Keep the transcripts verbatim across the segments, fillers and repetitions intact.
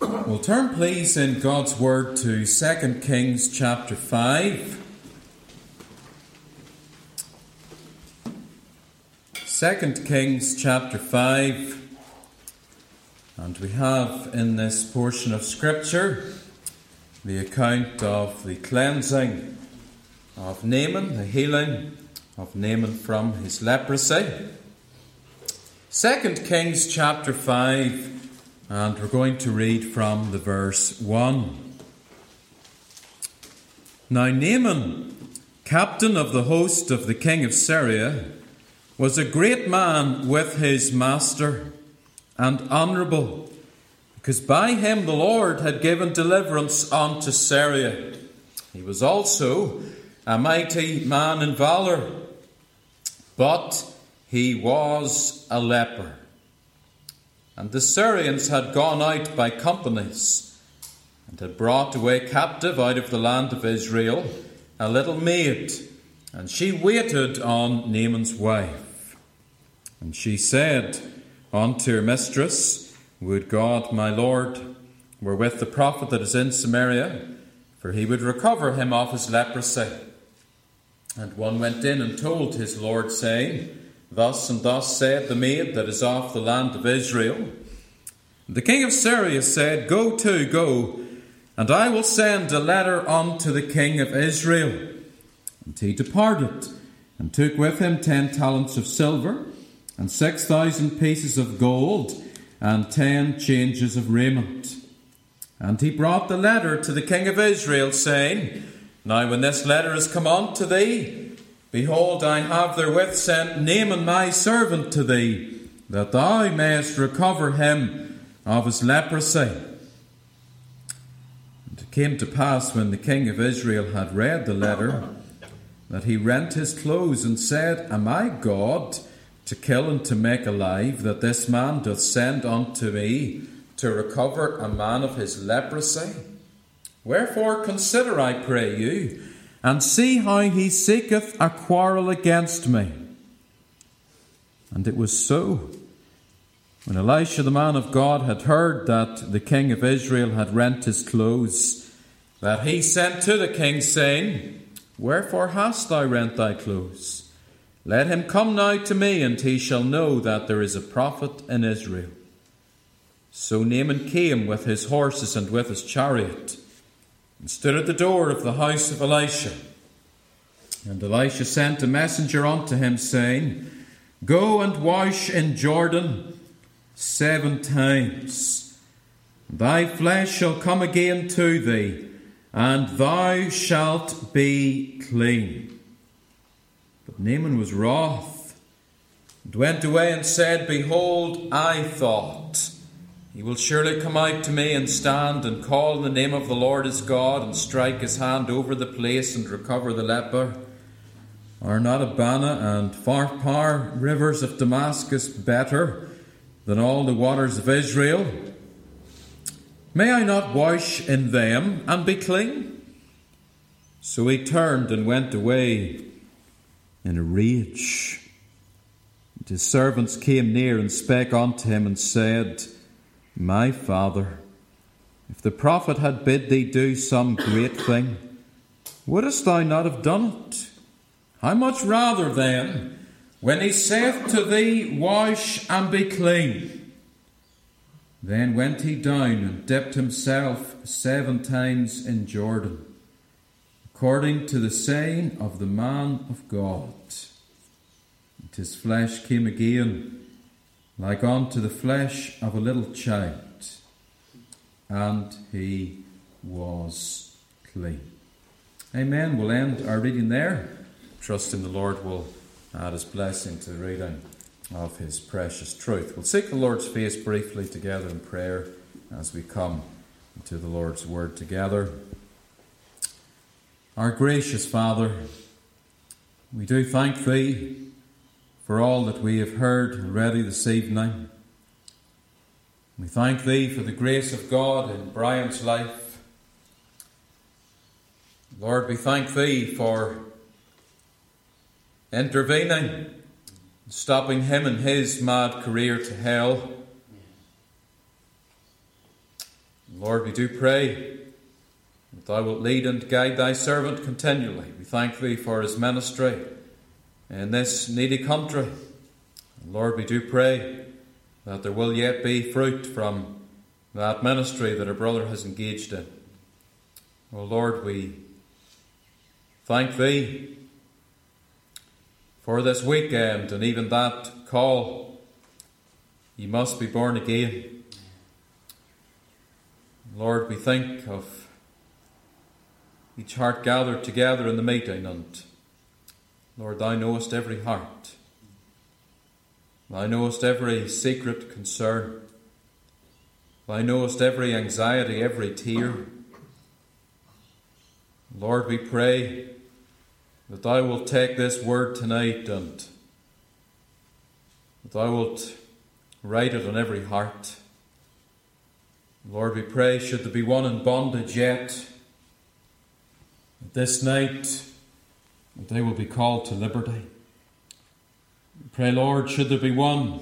We'll turn please in God's Word to Second Kings chapter five. Second Kings chapter five. And we have in this portion of Scripture the account of the cleansing of Naaman, the healing of Naaman from his leprosy. Second Kings chapter five. And we're going to read from the verse one. Now Naaman, captain of the host of the king of Syria, was a great man with his master, and honourable, because by him the Lord had given deliverance unto Syria. He was also a mighty man in valour, but he was a leper. And the Syrians had gone out by companies, and had brought away captive out of the land of Israel a little maid, and she waited on Naaman's wife. And she said unto her mistress, Would God my Lord were with the prophet that is in Samaria, for he would recover him of his leprosy. And one went in and told his Lord, saying, Thus and thus said the maid that is of the land of Israel. The king of Syria said, Go to, go, and I will send a letter unto the king of Israel. And he departed, and took with him ten talents of silver, and six thousand pieces of gold, and ten changes of raiment. And he brought the letter to the king of Israel, saying, Now when this letter is come unto thee, behold, I have therewith sent Naaman my servant to thee, that thou mayest recover him of his leprosy. And it came to pass, when the king of Israel had read the letter, that he rent his clothes, and said, Am I God to kill and to make alive, that this man doth send unto me to recover a man of his leprosy? Wherefore consider, I pray you, and see how he seeketh a quarrel against me. And it was so. When Elisha the man of God had heard that the king of Israel had rent his clothes, that he sent to the king, saying, Wherefore hast thou rent thy clothes? Let him come now to me, and he shall know that there is a prophet in Israel. So Naaman came with his horses and with his chariot, and stood at the door of the house of Elisha. And Elisha sent a messenger unto him, saying, Go and wash in Jordan seven times. Thy flesh shall come again to thee, and thou shalt be clean. But Naaman was wroth, and went away and said, Behold, I thought, He will surely come out to me and stand and call in the name of the Lord his God, and strike his hand over the place and recover the leper. Are not Abana and Pharpar, rivers of Damascus, better than all the waters of Israel? May I not wash in them and be clean? So he turned and went away in a rage. And his servants came near and spake unto him and said, My father, if the prophet had bid thee do some great thing, wouldest thou not have done it? How much rather then, when he saith to thee, Wash and be clean? Then went he down and dipped himself seven times in Jordan, according to the saying of the man of God. And his flesh came again like unto the flesh of a little child, and he was clean. Amen. We'll end our reading there. Trusting the Lord will add his blessing to the reading of his precious truth. We'll seek the Lord's face briefly together in prayer as we come to the Lord's word together. Our gracious Father, we do thank thee for all that we have heard already this evening. We thank thee for the grace of God in Brian's life. Lord, we thank thee for intervening, stopping him in his mad career to hell. Lord, we do pray that thou wilt lead and guide thy servant continually. We thank thee for his ministry in this needy country. Lord, we do pray that there will yet be fruit from that ministry that our brother has engaged in. Oh Lord, we thank thee for this weekend and even that call. You must be born again. Lord, we think of each heart gathered together in the meeting, and Lord, thou knowest every heart. Thou knowest every secret concern. Thou knowest every anxiety, every tear. Lord, we pray that thou wilt take this word tonight and that thou wilt write it on every heart. Lord, we pray, should there be one in bondage yet, that this night that they will be called to liberty. We pray, Lord, should there be one,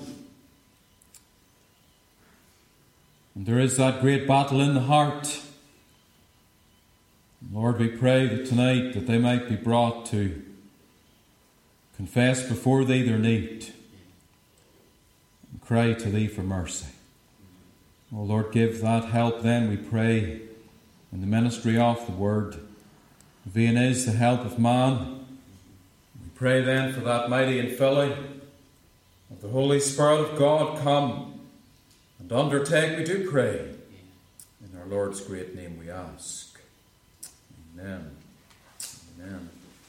and there is that great battle in the heart, Lord, we pray that tonight that they might be brought to confess before thee their need and cry to thee for mercy. Oh Lord, give that help then, we pray, in the ministry of the word. Vain is the help of man. We pray then for that mighty infilling of the Holy Spirit of God. Come and undertake, we do pray. In our Lord's great name we ask. Amen. Amen.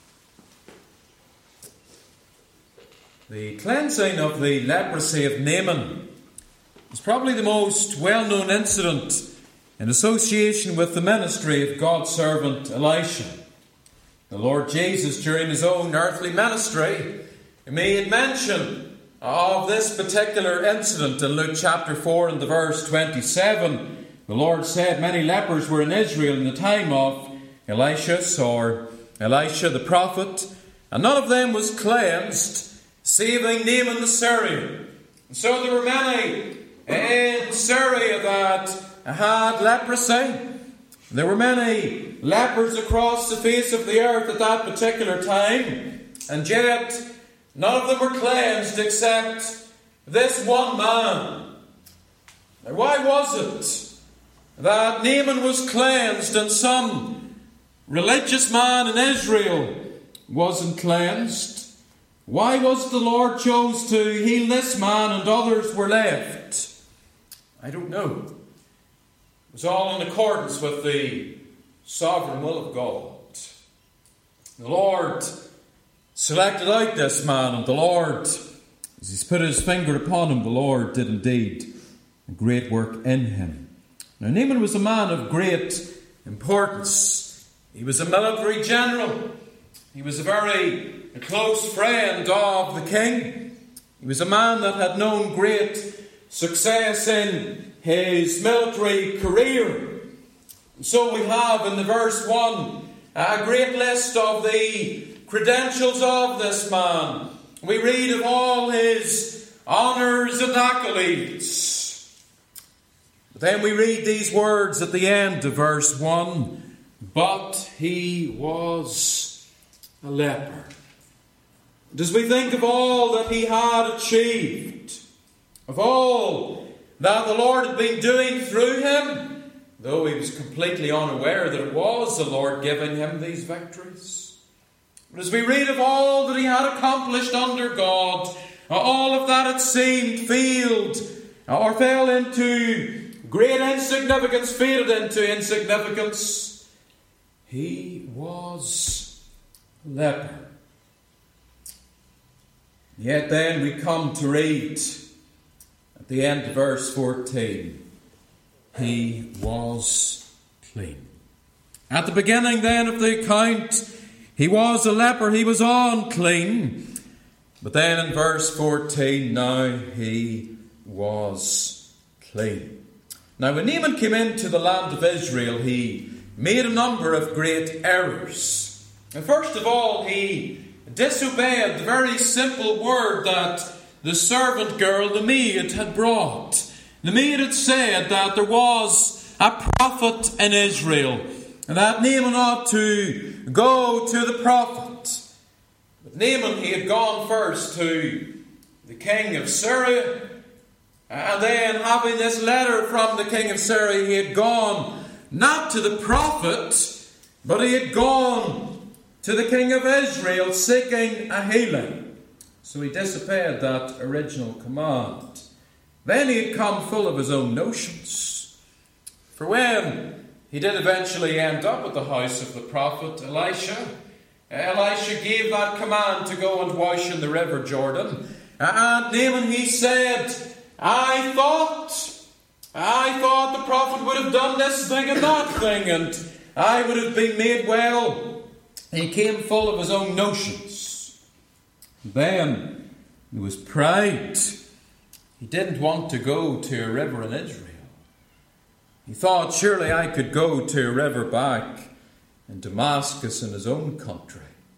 The cleansing of the leprosy of Naaman is probably the most well-known incident in association with the ministry of God's servant Elisha. The Lord Jesus, during his own earthly ministry, made mention of this particular incident in Luke chapter four and the verse twenty-seven. The Lord said many lepers were in Israel in the time of Elisha or Elisha the prophet, and none of them was cleansed, saving Naaman the Syrian. And so there were many in Syria that had leprosy. There were many lepers across the face of the earth at that particular time, and yet none of them were cleansed except this one man. Now, why was it that Naaman was cleansed and some religious man in Israel wasn't cleansed? Why was it the Lord chose to heal this man and others were left? I don't know. It was all in accordance with the sovereign will of God. The Lord selected out this man, and the Lord, as he's put his finger upon him, the Lord did indeed a great work in him. Now, Naaman was a man of great importance. He was a military general. He was a very close friend of the king. He was a man that had known great success in his military career. And so we have in the verse one a great list of the credentials of this man. We read of all his honours and accolades. But then we read these words at the end of verse one. But he was a leper. And as we think of all that he had achieved, of all that the Lord had been doing through him, though he was completely unaware that it was the Lord giving him these victories. But as we read of all that he had accomplished under God, all of that it seemed failed or fell into great insignificance, faded into insignificance. He was a leper. Yet then we come to read at the end of verse fourteen, he was clean. At the beginning then of the account, he was a leper, he was unclean. But then in verse fourteen, now he was clean. Now when Naaman came into the land of Israel, he made a number of great errors. And first of all, he disobeyed the very simple word that the servant girl, the maid, had brought. The maid had said that there was a prophet in Israel, and that Naaman ought to go to the prophet. But Naaman, he had gone first to the king of Syria, and then, having this letter from the king of Syria, he had gone not to the prophet, but he had gone to the king of Israel seeking a healing. So he disobeyed that original command. Then he had come full of his own notions. For when he did eventually end up at the house of the prophet Elisha, Elisha gave that command to go and wash in the river Jordan. And Naaman, he said, I thought, I thought the prophet would have done this thing and that thing, and I would have been made well. He came full of his own notions. Then there was pride. He didn't want to go to a river in Israel. He thought, surely I could go to a river back in Damascus in his own country.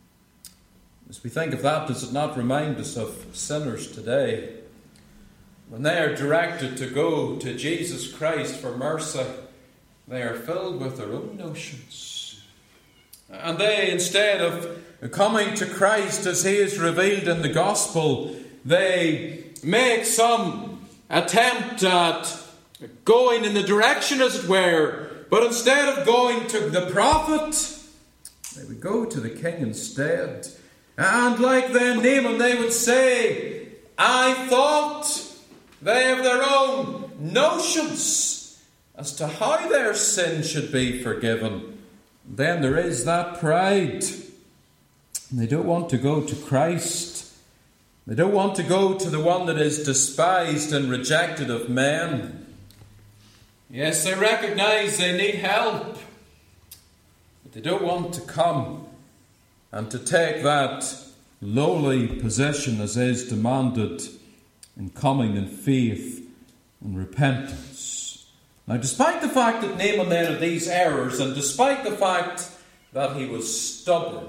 As we think of that, does it not remind us of sinners today? When they are directed to go to Jesus Christ for mercy, they are filled with their own notions. And they, instead of coming to Christ as he is revealed in the gospel, they make some attempt at going in the direction, as it were, but instead of going to the prophet, they would go to the king instead. And like then Naaman, they would say, I thought. They have their own notions as to how their sin should be forgiven. Then there is that pride. They don't want to go to Christ. They don't want to go to the one that is despised and rejected of men. Yes, they recognize they need help, but they don't want to come and to take that lowly position as is demanded in coming in faith and repentance. Now, despite the fact that Naaman then had these errors, and despite the fact that he was stubborn,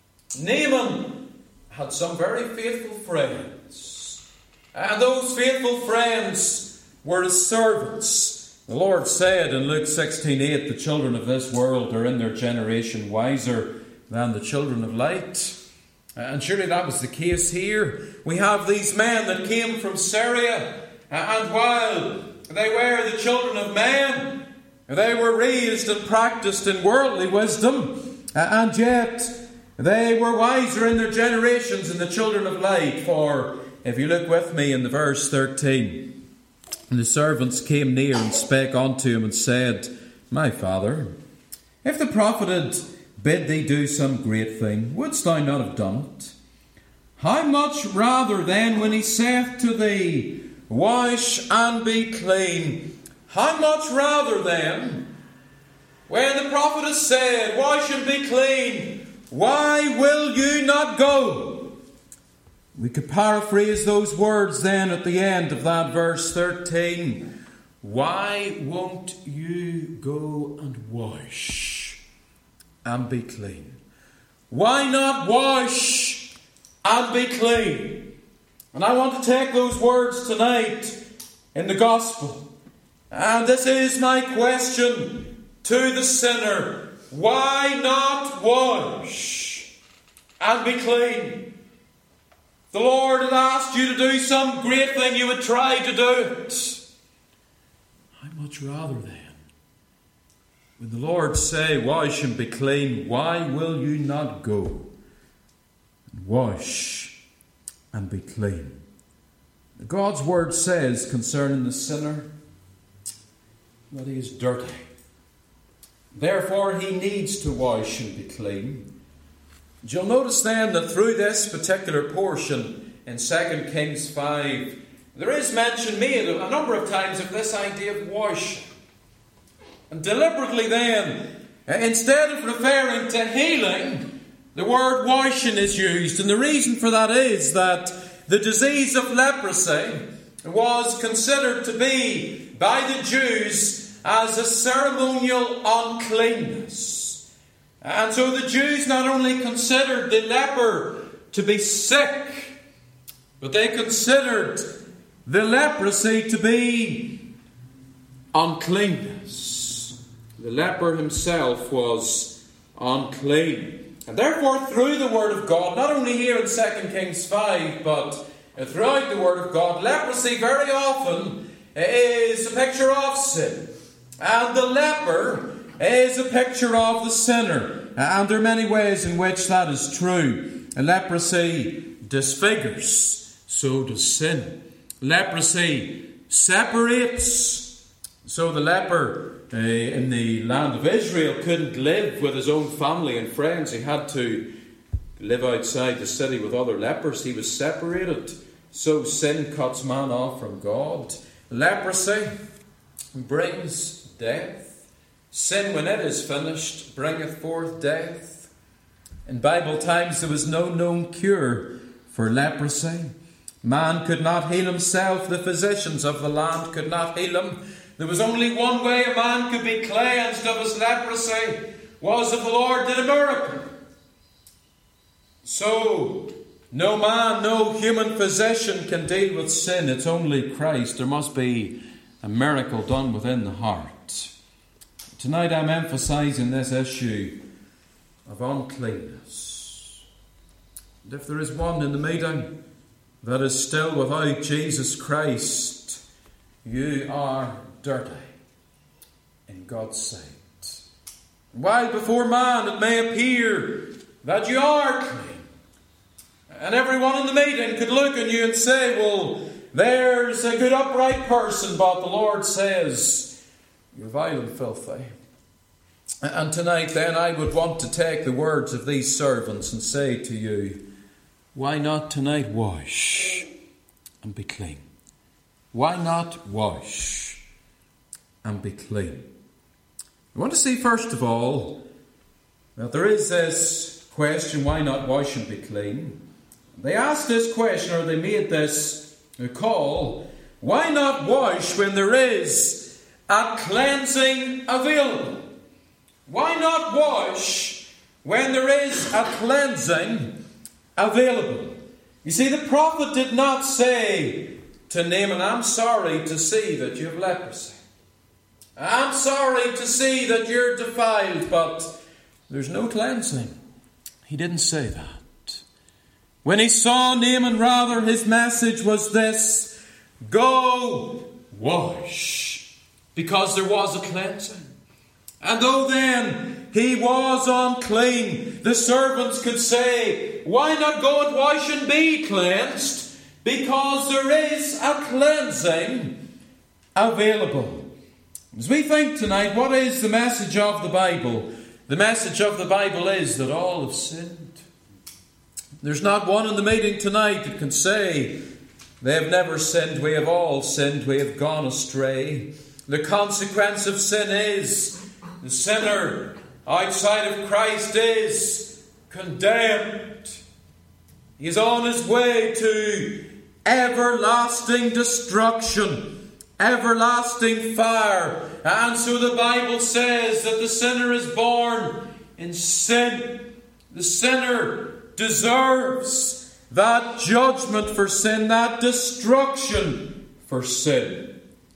Naaman had some very faithful friends. And those faithful friends were his servants. The Lord said in Luke sixteen eight, the children of this world are in their generation wiser than the children of light. And surely that was the case here. We have these men that came from Syria, and while they were the children of men, they were raised and practiced in worldly wisdom, and yet they were wiser in their generations than the children of light. For if you look with me in the verse thirteen, and the servants came near and spake unto him and said, My father, if the prophet had bid thee do some great thing, wouldst thou not have done it? How much rather then when he saith to thee, Wash and be clean? How much rather then when the prophet has said, Wash and be clean, why will you not go? We could paraphrase those words then at the end of that verse thirteen. Why won't you go and wash and be clean? Why not wash and be clean? And I want to take those words tonight in the gospel. And this is my question to the sinner. Why not wash and be clean? If the Lord had asked you to do some great thing, you would try to do it. How much rather then, when the Lord say, Wash and be clean, why will you not go and wash and be clean? God's word says concerning the sinner that he is dirty. Therefore, he needs to wash and be clean. You'll notice then that through this particular portion in Second Kings five, there is mention made a number of times of this idea of washing. And deliberately then, instead of referring to healing, the word washing is used. And the reason for that is that the disease of leprosy was considered to be by the Jews as a ceremonial uncleanness. And so the Jews not only considered the leper to be sick, but they considered the leprosy to be uncleanness. the leper himself was unclean. And therefore, through the Word of God, not only here in Second Kings five, but throughout the Word of God, leprosy very often is a picture of sin. And the leper is a picture of the sinner. And there are many ways in which that is true. Leprosy disfigures, so does sin. Leprosy separates. So the leper uh, in the land of Israel couldn't live with his own family and friends. He had to live outside the city with other lepers. He was separated. So sin cuts man off from God. Leprosy brings death. Sin, when it is finished, bringeth forth death. In Bible times there was no known cure for leprosy. Man could not heal himself. The physicians of the land could not heal him. There was only one way a man could be cleansed of his leprosy, was if the Lord did a miracle. So, no man, no human physician can deal with sin. It's only Christ. There must be a miracle done within the heart. Tonight I'm emphasizing this issue of uncleanness. And if there is one in the meeting that is still without Jesus Christ, you are dirty in God's sight. While before man it may appear that you are clean, and everyone in the meeting could look on you and say, well, there's a good upright person, but the Lord says, you're vile and filthy. And tonight then I would want to take the words of these servants and say to you, why not tonight wash and be clean? Why not wash and be clean? I want to see first of all that there is this question, why not wash and be clean? They asked this question, or they made this call, why not wash when there is a cleansing available? Why not wash when there is a cleansing available? You see, the prophet did not say to Naaman, I'm sorry to see that you have leprosy. I'm sorry to see that you're defiled, but there's no cleansing. He didn't say that. When he saw Naaman, rather, his message was this, go wash, because there was a cleansing. And though then he was unclean, the servants could say, why not go and wash and be cleansed? Because there is a cleansing available. As we think tonight, what is the message of the Bible? The message of the Bible is that all have sinned. There's not one in the meeting tonight that can say, they have never sinned, we have all sinned, we have gone astray. The consequence of sin is the sinner outside of Christ is condemned. He is on his way to everlasting destruction, everlasting fire. And so the Bible says that the sinner is born in sin. The sinner deserves that judgment for sin, that destruction for sin.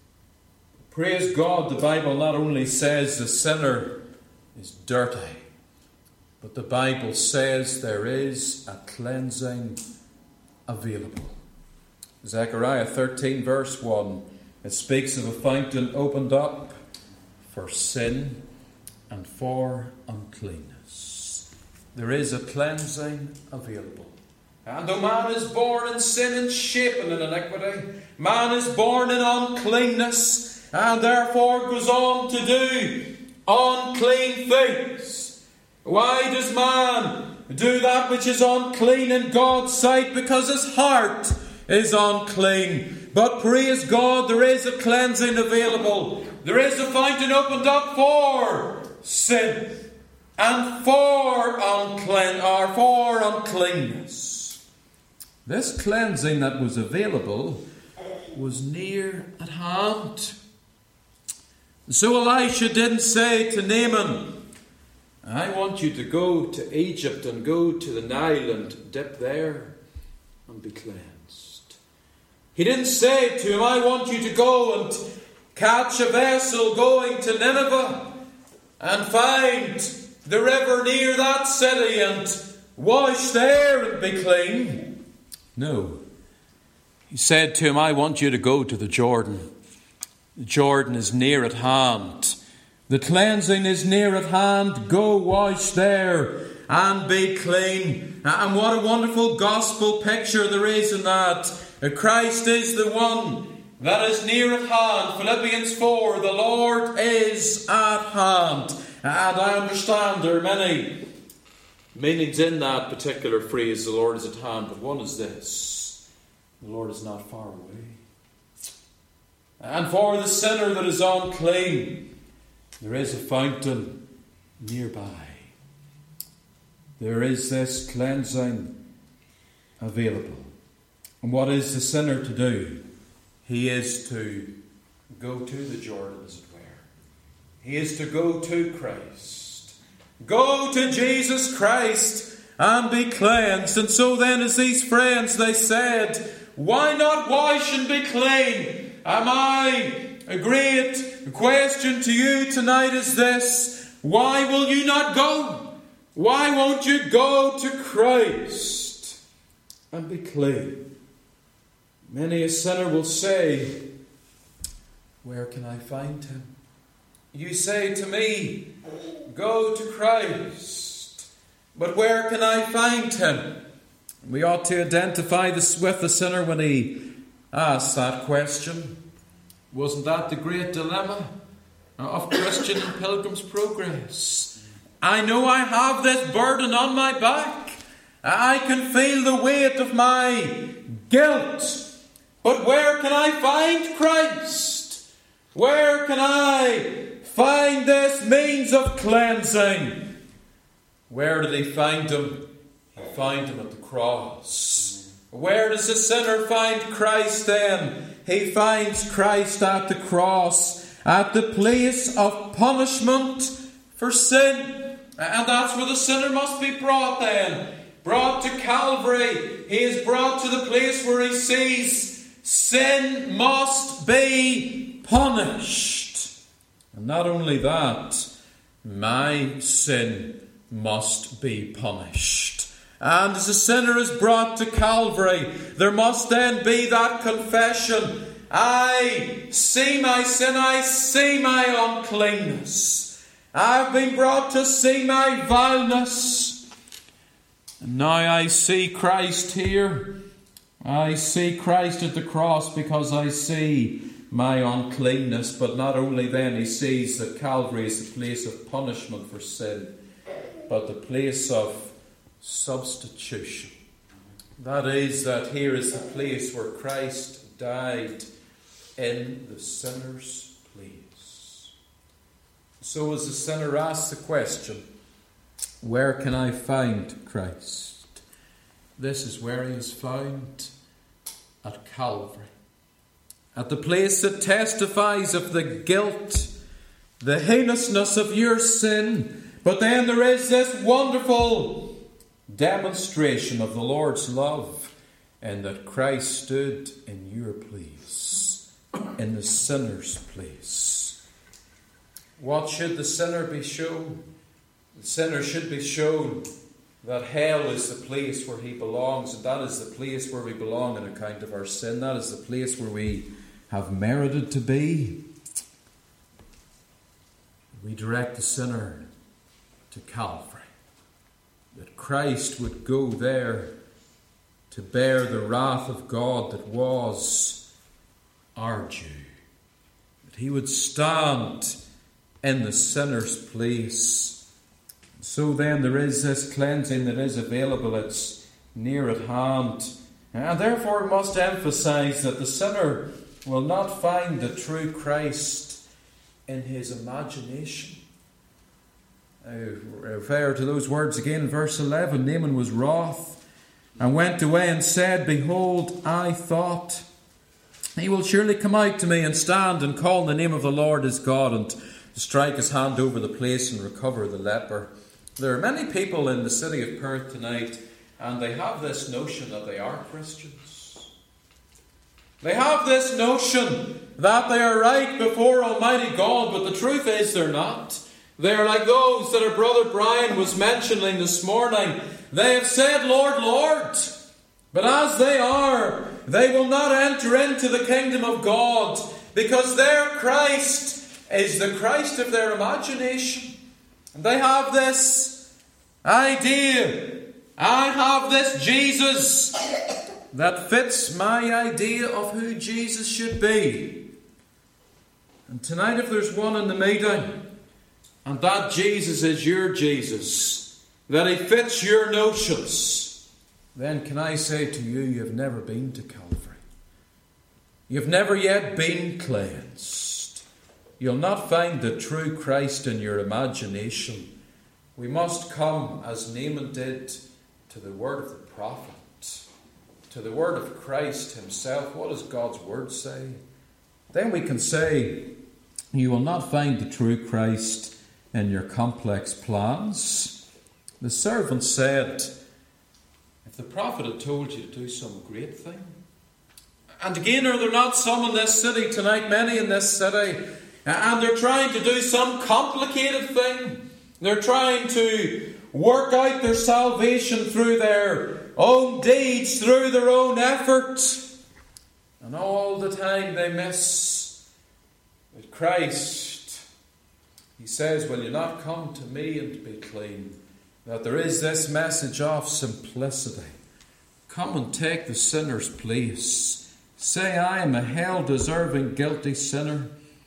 Praise God, the Bible not only says the sinner is dirty, but the Bible says there is a cleansing available. Zechariah thirteen verse one, it speaks of a fountain opened up for sin and for uncleanness. There is a cleansing available. And though man is born in sin and shapen in iniquity, man is born in uncleanness, and therefore goes on to do unclean things. Why does man do that which is unclean in God's sight? Because his heart is unclean. But praise God, there is a cleansing available. There is a fountain opened up for sin and for unclean or for uncleanness. This cleansing that was available was near at hand. So Elisha didn't say to Naaman, I want you to go to Egypt and go to the Nile and dip there and be cleansed. He didn't say to him, I want you to go and catch a vessel going to Nineveh and find the river near that city and wash there and be clean? No. He said to him, I want you to go to the Jordan. The Jordan is near at hand. The cleansing is near at hand. Go wash there and be clean. And what a wonderful gospel picture there is in that. Christ is the one that is near at hand. Philippians four, the Lord is at hand. And I understand there are many meanings in that particular phrase, the Lord is at hand. But one is this: the Lord is not far away. And for the sinner that is unclean, there is a fountain nearby. There is this cleansing available. And what is the sinner to do? He is to go to the Jordan, as it were. He is to go to Christ. Go to Jesus Christ and be cleansed. And so then, as these friends, they said, why not wash and be clean? Am I? A great question to you tonight is this: why will you not go? Why won't you go to Christ and be clean? Many a sinner will say, where can I find him? You say to me, go to Christ. But where can I find him? We ought to identify this with the sinner when he asks that question. Wasn't that the great dilemma of Christian and Pilgrim's Progress? I know I have this burden on my back. I can feel the weight of my guilt. But where can I find Christ? Where can I find this means of cleansing? Where did he find him? He found him at the cross. Where does the sinner find Christ then? He finds Christ at the cross, at the place of punishment for sin. And that's where the sinner must be brought then. Brought to Calvary. He is brought to the place where he sees sin must be punished. And not only that, my sin must be punished. And as a sinner is brought to Calvary, there must then be that confession. I see my sin, I see my uncleanness. I've been brought to see my vileness. And now I see Christ here. I see Christ at the cross because I see my uncleanness. But not only then, he sees that Calvary is the place of punishment for sin, but the place of substitution. That is, that here is the place where Christ died in the sinner's place. So as the sinner asks the question, where can I find Christ? This is where he is found, at Calvary. At the place that testifies of the guilt, the heinousness of your sin. But then there is this wonderful demonstration of the Lord's love, in that Christ stood in your place, in the sinner's place. What should the sinner be shown? The sinner should be shown that hell is the place where he belongs, and that is the place where we belong on account of our sin. That is the place where we have merited to be. We direct the sinner to Calvary, that Christ would go there to bear the wrath of God that was our due, that he would stand in the sinner's place. So then there is this cleansing that is available. It's near at hand. And therefore we must emphasize that the sinner will not find the true Christ in his imagination. I refer to those words again in verse eleven. Naaman was wroth and went away and said, behold, I thought, he will surely come out to me and stand and call the name of the Lord his God and strike his hand over the place and recover the leper. There are many people in the city of Perth tonight, and they have this notion that they are Christians. They have this notion that they are right before Almighty God, but the truth is they're not. They are like those that our brother Brian was mentioning this morning. They have said, Lord, Lord. But as they are, they will not enter into the kingdom of God, because their Christ is the Christ of their imagination. And they have this idea. I have this Jesus that fits my idea of who Jesus should be. And tonight, if there's one in the meeting, and that Jesus is your Jesus, that he fits your notions, then can I say to you, you've never been to Calvary. You've never yet been cleansed. You'll not find the true Christ in your imagination. We must come, as Naaman did, to the word of the prophet, to the word of Christ himself. What does God's word say? Then we can say, you will not find the true Christ in your complex plans. The servant said, if the prophet had told you to do some great thing. And again, are there not some in this city tonight, many in this city, and they're trying to do some complicated thing. They're trying to work out their salvation through their own deeds, through their own effort. And all the time they miss that Christ, he says, will you not come to me and be clean? That there is this message of simplicity. Come and take the sinner's place. Say, I am a hell-deserving, guilty sinner.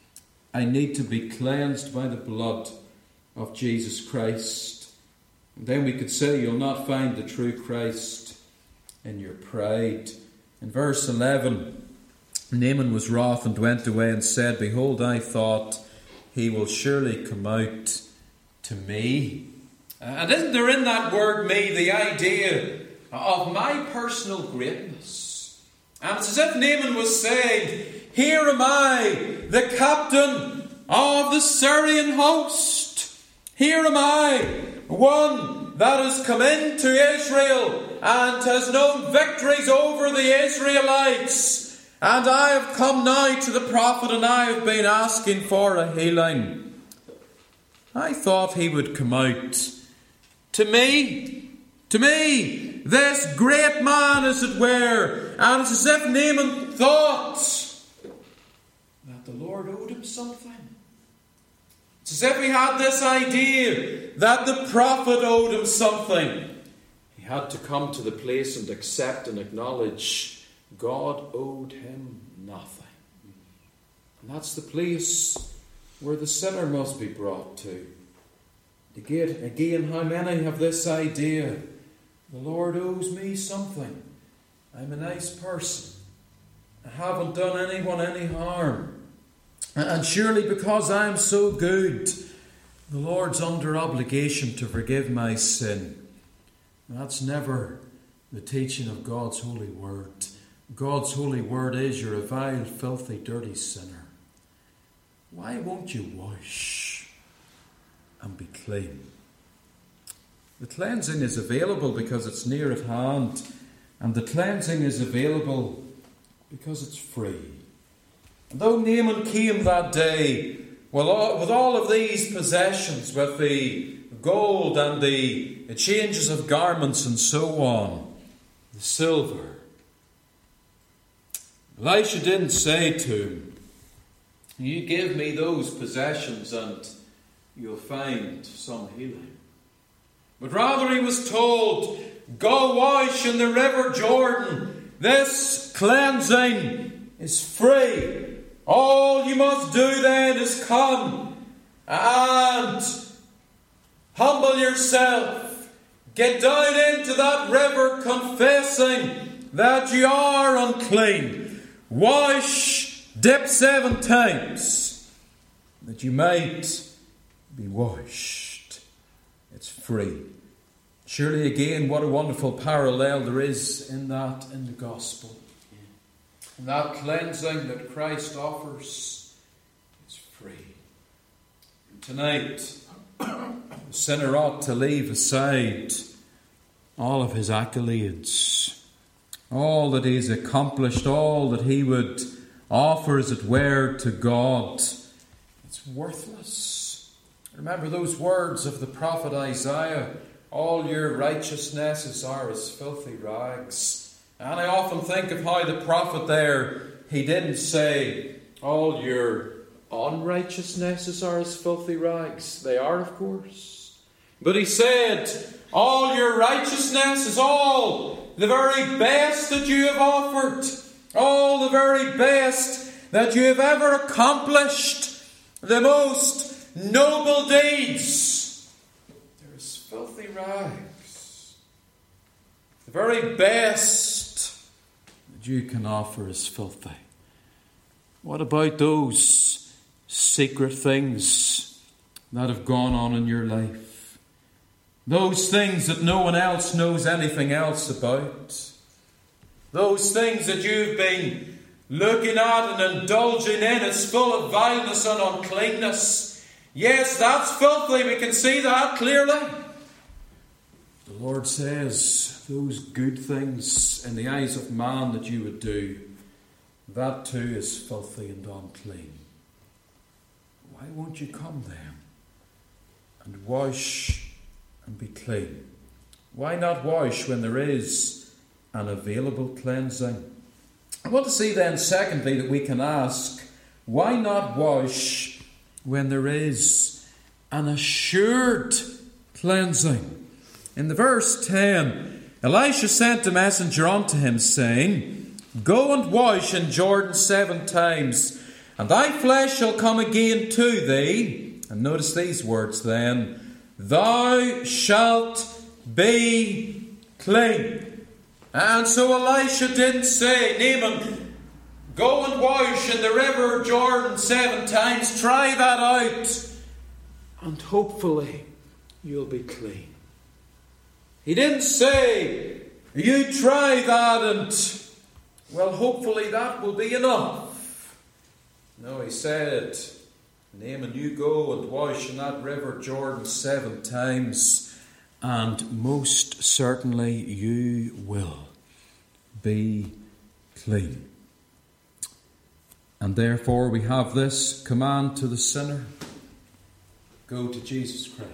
I need to be cleansed by the blood of Jesus Christ. And then we could say, you'll not find the true Christ in your pride. In verse eleven, Naaman was wroth and went away and said, behold, I thought, he will surely come out to me. And isn't there in that word me the idea of my personal greatness? And it's as if Naaman was saying, here am I, the captain of the Syrian host. Here am I, one that has come into Israel and has known victories over the Israelites. And I have come now to the prophet and I have been asking for a healing. I thought he would come out to me, to me, this great man, as it were. And it's as if Naaman thought that the Lord owed him something. It's as if he had this idea that the prophet owed him something. He had to come to the place and accept and acknowledge God owed him nothing. And that's the place where the sinner must be brought to. Again, again, how many have this idea? The Lord owes me something. I'm a nice person. I haven't done anyone any harm. And surely because I'm so good, the Lord's under obligation to forgive my sin. And that's never the teaching of God's holy word. God's holy word is, you're a vile, filthy, dirty sinner. Why won't you wash and be clean? The cleansing is available because it's near at hand. And the cleansing is available because it's free. And though Naaman came that day with all, with all of these possessions, with the gold and the changes of garments and so on, the silver, Elisha didn't say to him, you give me those possessions and you'll find some healing. But rather he was told, go wash in the river Jordan. This cleansing is free. All you must do then is come and humble yourself. Get down into that river confessing that you are unclean. Wash, dip seven times, that you might be washed. It's free. Surely again, what a wonderful parallel there is in that in the gospel. And that cleansing that Christ offers is free. And tonight, the sinner ought to leave aside all of his accolades, all that he's accomplished, all that he would offer, as it were, to God. It's worthless. Remember those words of the prophet Isaiah, all your righteousnesses are as filthy rags. And I often think of how the prophet there, he didn't say, all your unrighteousnesses are as filthy rags. They are, of course. But he said, all your righteousness is all the very best that you have offered. All the very best that you have ever accomplished. The most noble deeds. They're as filthy rags. The very best that you can offer is filthy. What about those secret things that have gone on in your life? Those things that no one else knows anything else about? Those things that you've been looking at and indulging in as full of vileness and uncleanness? Yes, that's filthy. We can see that clearly. The Lord says those good things in the eyes of man that you would do, that too is filthy and unclean. Why won't you come then and wash and be clean? Why not wash when there is an available cleansing? I want to see then, secondly, that we can ask, why not wash when there is an assured cleansing? In the verse ten, Elisha sent a messenger unto him, saying, Go and wash in Jordan seven times, and thy flesh shall come again to thee. And notice these words then, thou shalt be clean. And so Elisha didn't say, Naaman, go and wash in the river Jordan seven times, try that out, and hopefully you'll be clean. He didn't say, you try that and, well, hopefully that will be enough. No, he said, Naaman, you go and wash in that river Jordan seven times, and most certainly you will be clean. And therefore we have this command to the sinner. Go to Jesus Christ.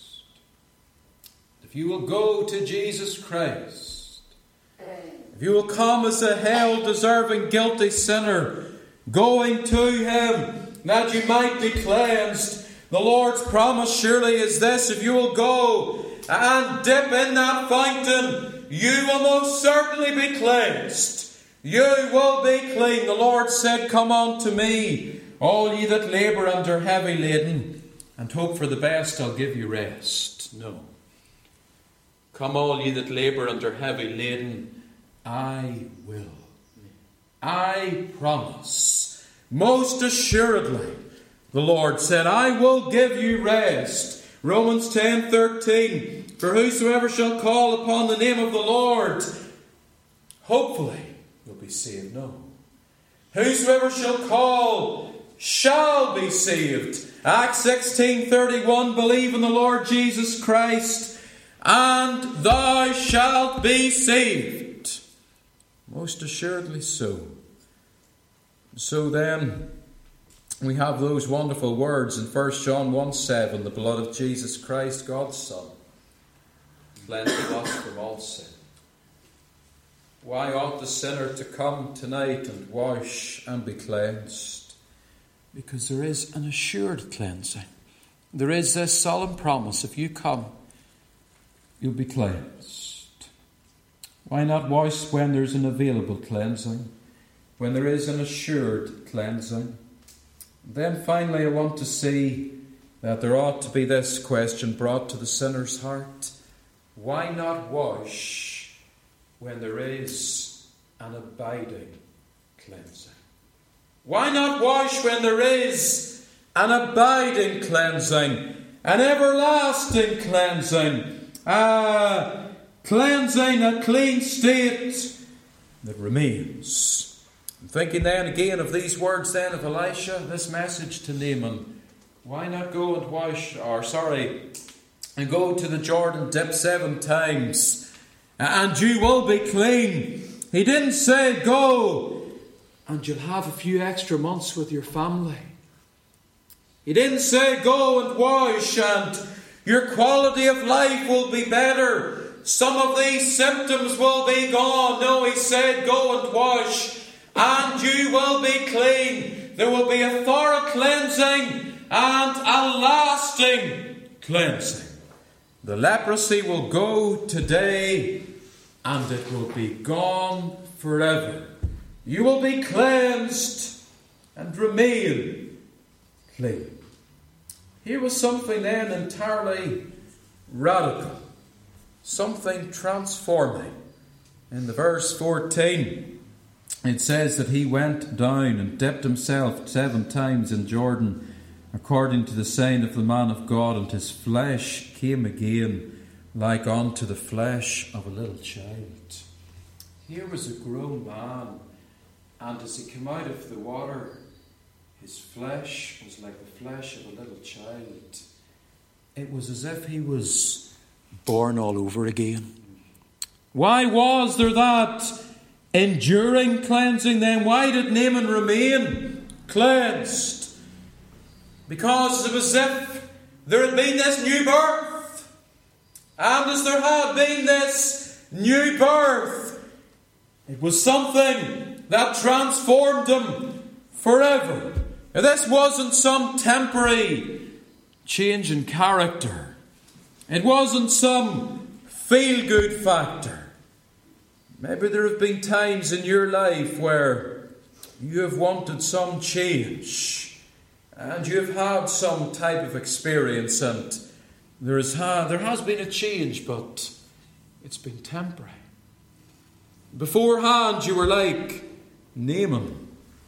If you will go to Jesus Christ, if you will come as a hell-deserving, guilty sinner, going to Him that you might be cleansed, the Lord's promise surely is this: if you will go and dip in that fountain, you will most certainly be cleansed. You will be clean. The Lord said, Come unto me, all ye that labour and are heavy laden, and hope for the best, I'll give you rest. No. Come all ye that labour and are heavy laden, I will. I promise. Most assuredly, the Lord said, I will give you rest. Romans ten thirteen. For whosoever shall call upon the name of the Lord, hopefully will be saved. No. Whosoever shall call shall be saved. Acts sixteen thirty-one. Believe in the Lord Jesus Christ, and thou shalt be saved. Most assuredly so. So then, we have those wonderful words in First John one seven, the blood of Jesus Christ, God's Son, cleansing us from all sin. Why ought the sinner to come tonight and wash and be cleansed? Because there is an assured cleansing. There is this solemn promise: if you come, you'll be cleansed. Why not wash when there's an available cleansing? When there is an assured cleansing? Then finally I want to see that there ought to be this question brought to the sinner's heart: why not wash when there is an abiding cleansing? Why not wash when there is an abiding cleansing, an everlasting cleansing, a cleansing, a clean state that remains? I'm thinking then again of these words then of Elisha, this message to Naaman. Why not go and wash, or sorry, and go to the Jordan, dip seven times, and you will be clean? He didn't say go and you'll have a few extra months with your family. He didn't say, go and wash and your quality of life will be better. Some of these symptoms will be gone. No, he said, go and wash and you will be clean. There will be a thorough cleansing and a lasting cleansing. The leprosy will go today and it will be gone forever. You will be cleansed and remain clean. Here was something then entirely radical, something transforming. In the verse fourteen, it says that he went down and dipped himself seven times in Jordan, according to the saying of the man of God, and his flesh came again like unto the flesh of a little child. Here was a grown man, and as he came out of the water, his flesh was like the flesh of a little child. It was as if he was born all over again. Why was there that enduring cleansing then? Why did Naaman remain cleansed? Because it was as if there had been this new birth. And as there had been this new birth, it was something that transformed him forever. Now, this wasn't some temporary change in character. It wasn't some feel-good factor. Maybe there have been times in your life where you have wanted some change and you have had some type of experience, and there has, ha- there has been a change, but it's been temporary. Beforehand, you were like Naaman.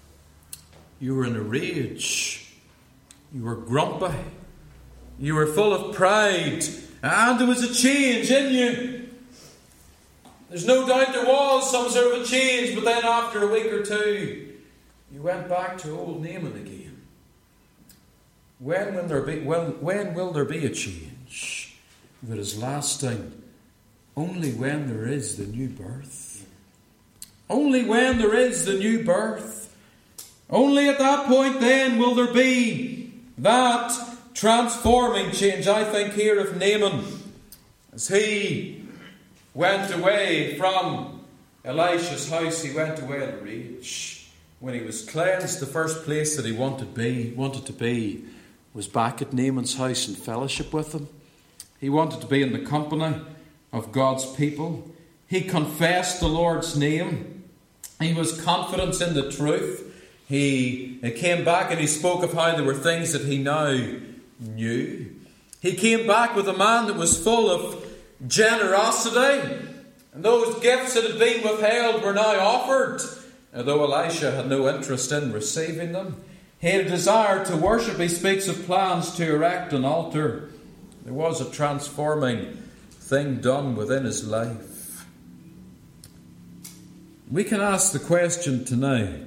You were in a rage. You were grumpy. You were full of pride. And there was a change in you. There's no doubt there was some sort of a change, but then after a week or two, you went back to old Naaman again. When will there be, when, when will there be a change that is lasting? Only when there is the new birth. Only when there is the new birth. Only at that point then will there be that transforming change. I think here of Naaman as he went away from Elisha's house. He went away in a rage. When he was cleansed, the first place that he wanted, be, wanted to be was back at Naaman's house in fellowship with him. He wanted to be in the company of God's people. He confessed the Lord's name. He was confident in the truth. He came back and he spoke of how there were things that he now knew. He came back with a man that was full of generosity. And those gifts that had been withheld were now offered. Although Elisha had no interest in receiving them. He had a desire to worship. He speaks of plans to erect an altar. There was a transforming thing done within his life. We can ask the question tonight,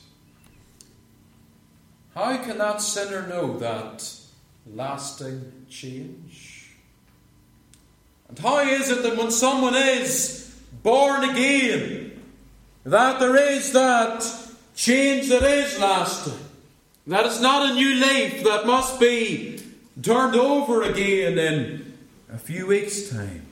how can that sinner know that lasting change? And how is it that when someone is born again, that there is that change that is lasting? That it's not a new leaf that must be turned over again in a few weeks' time.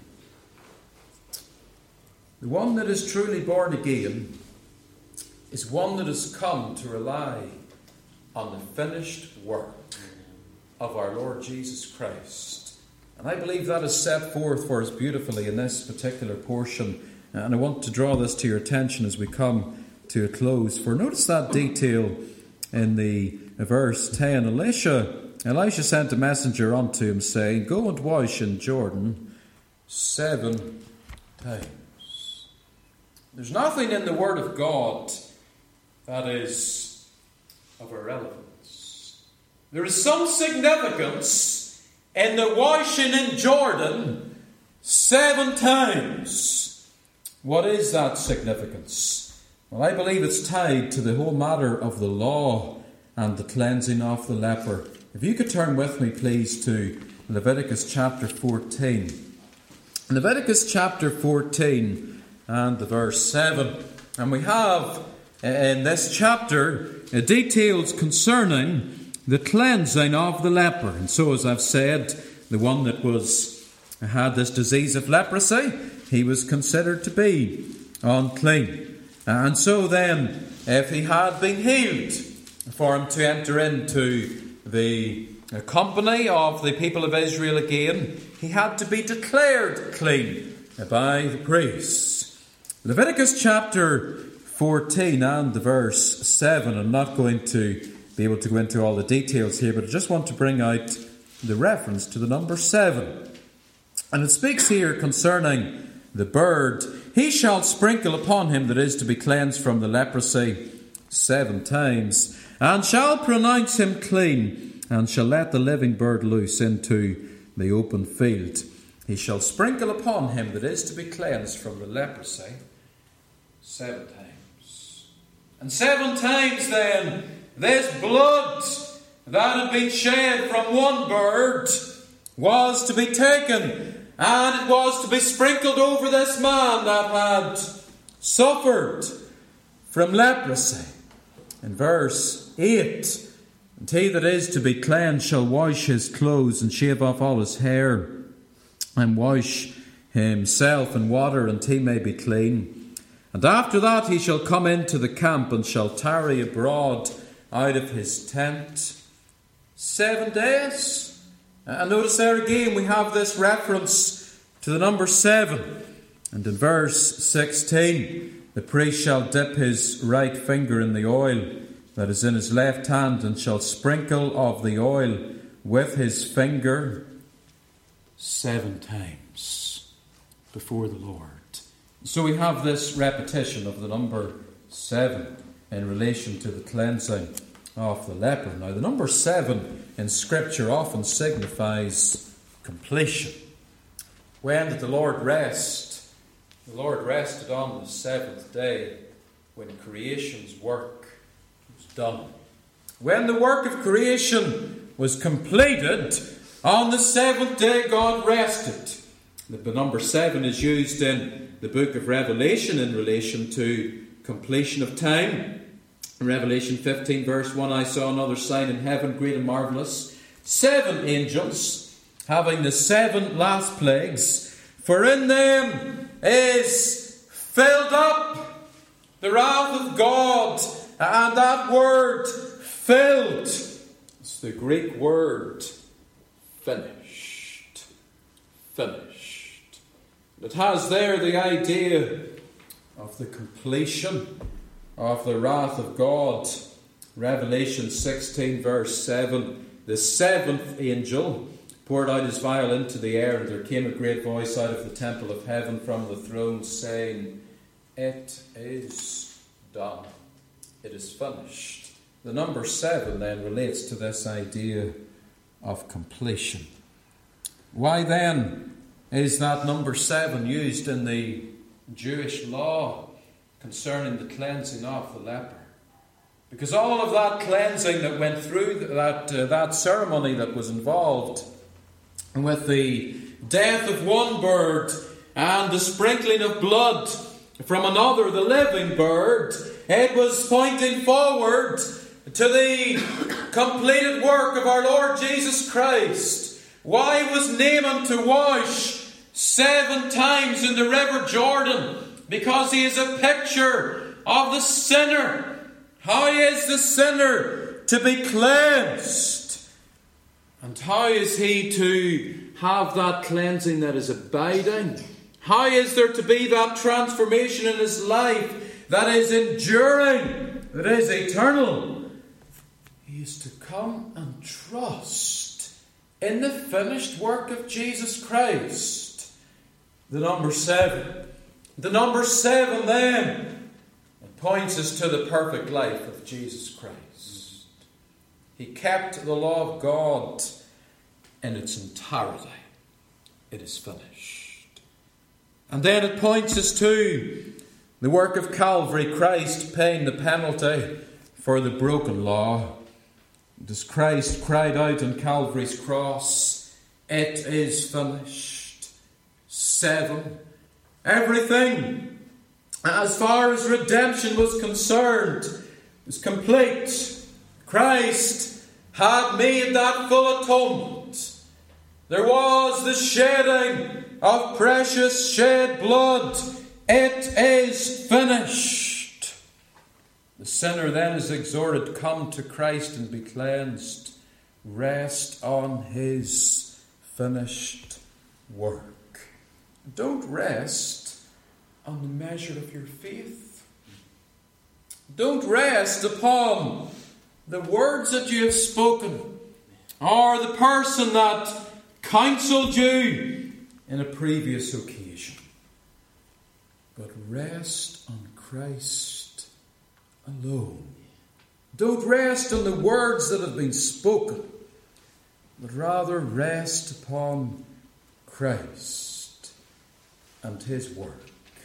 The one that is truly born again is one that has come to rely on the finished work of our Lord Jesus Christ. And I believe that is set forth for us beautifully in this particular portion. And I want to draw this to your attention as we come to a close. For notice that detail in the verse ten. Elisha, Elisha sent a messenger unto him, saying, go and wash in Jordan seven times. There's nothing in the Word of God that is of irrelevance. There is some significance in the washing in Jordan seven times. What is that significance? Well, I believe it's tied to the whole matter of the law and the cleansing of the leper. If you could turn with me, please, to Leviticus chapter fourteen. Leviticus chapter fourteen and the verse seven. And we have in this chapter details concerning the cleansing of the leper. And so, as I've said, the one that was had this disease of leprosy, he was considered to be unclean. And so then, if he had been healed, for him to enter into the company of the people of Israel again, he had to be declared clean by the priests. Leviticus chapter fourteen and the verse seven. I'm not going to be able to go into all the details here, but I just want to bring out the reference to the number seven. And it speaks here concerning the bird. He shall sprinkle upon him that is to be cleansed from the leprosy seven times, and shall pronounce him clean, and shall let the living bird loose into the open field. He shall sprinkle upon him that is to be cleansed from the leprosy seven times. And seven times then, this blood that had been shed from one bird was to be taken, and it was to be sprinkled over this man that had suffered from leprosy. In verse eight, and he that is to be cleansed shall wash his clothes and shave off all his hair, and wash himself in water, and he may be clean. And after that he shall come into the camp, and shall tarry abroad out of his tent seven days. And notice there again we have this reference to the number seven. And in verse sixteen, the priest shall dip his right finger in the oil that is in his left hand, and shall sprinkle of the oil with his finger seven times before the Lord. So we have this repetition of the number seven in relation to the cleansing of the leper. Now, the number seven in Scripture often signifies completion. When did the Lord rest? The Lord rested on the seventh day, when creation's work was done. When the work of creation was completed, on the seventh day God rested. The number seven is used in the book of Revelation in relation to completion of time. In Revelation fifteen verse one, I saw another sign in heaven, great and marvellous, seven angels having the seven last plagues, for in them is filled up the wrath of God. And that word filled, it's the Greek word finished. Finished. It has there the idea of the completion of the wrath of God. Revelation sixteen verse seven, the seventh angel poured out his vial into the air, and there came a great voice out of the temple of heaven from the throne, saying, it is done. It is finished. The number seven then relates to this idea of completion. Why then is that number seven used in the Jewish law concerning the cleansing of the leper? Because all of that cleansing that went through that, uh, that ceremony that was involved, and with the death of one bird and the sprinkling of blood from another, the living bird, it was pointing forward to the completed work of our Lord Jesus Christ. Why was Naaman to wash seven times in the river Jordan? Because he is a picture of the sinner. How is the sinner to be cleansed? And how is he to have that cleansing that is abiding? How is there to be that transformation in his life that is enduring, that is eternal? He is to come and trust in the finished work of Jesus Christ. The number seven. The number seven then, it points us to the perfect life of Jesus Christ. He kept the law of God in its entirety. It is finished. And then it points us to the work of Calvary, Christ paying the penalty for the broken law. As Christ cried out on Calvary's cross, it is finished. Seven. Everything, as far as redemption was concerned, was complete. Christ had made that full atonement. There was the shedding of precious shed blood. It is finished. The sinner then is exhorted, come to Christ and be cleansed. Rest on his finished work. Don't rest on the measure of your faith. Don't rest upon the words that you have spoken, or the person that counselled you in a previous occasion. But rest on Christ alone. Don't rest on the words that have been spoken, but rather rest upon Christ and his work.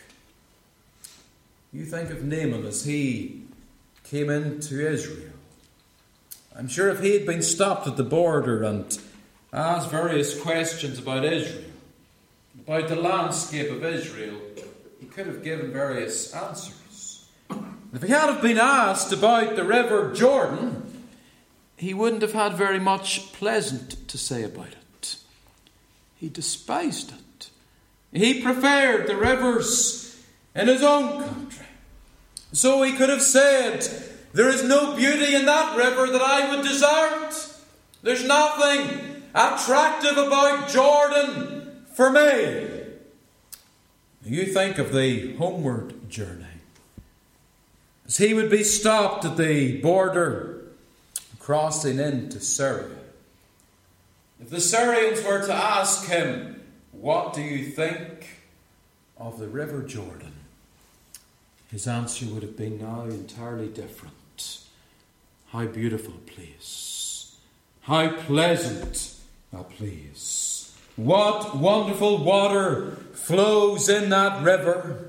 You think of Naaman as he came into Israel. I'm sure if he had been stopped at the border and asked various questions about Israel, about the landscape of Israel, he could have given various answers. If he had have been asked about the River Jordan, he wouldn't have had very much pleasant to say about it. He despised it. He preferred the rivers in his own country. So he could have said, there is no beauty in that river that I would desert. There's nothing attractive about Jordan for me. You think of the homeward journey. As he would be stopped at the border, crossing into Syria. If the Syrians were to ask him, what do you think of the River Jordan? His answer would have been now entirely different. How beautiful a place. How pleasant a place. What wonderful water flows in that river.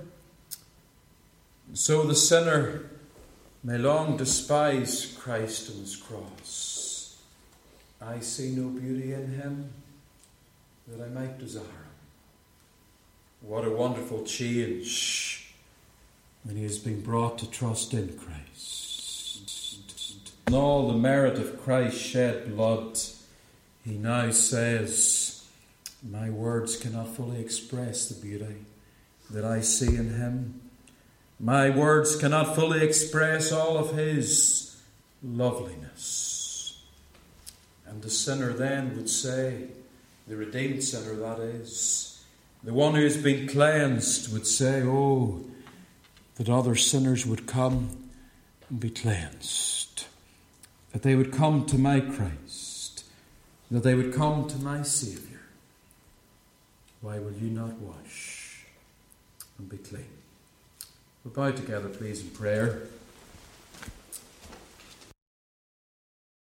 So the sinner may long despise Christ and his cross. I see no beauty in him that I might desire him. What a wonderful change when he has been brought to trust in Christ. In all the merit of Christ's shed blood, he now says, my words cannot fully express the beauty that I see in him. My words cannot fully express all of his loveliness. And the sinner then would say, the redeemed sinner that is, the one who has been cleansed would say, oh, that other sinners would come and be cleansed. That they would come to my Christ. That they would come to my Saviour. Why will you not wash and be clean? We'll bow together, please, in prayer.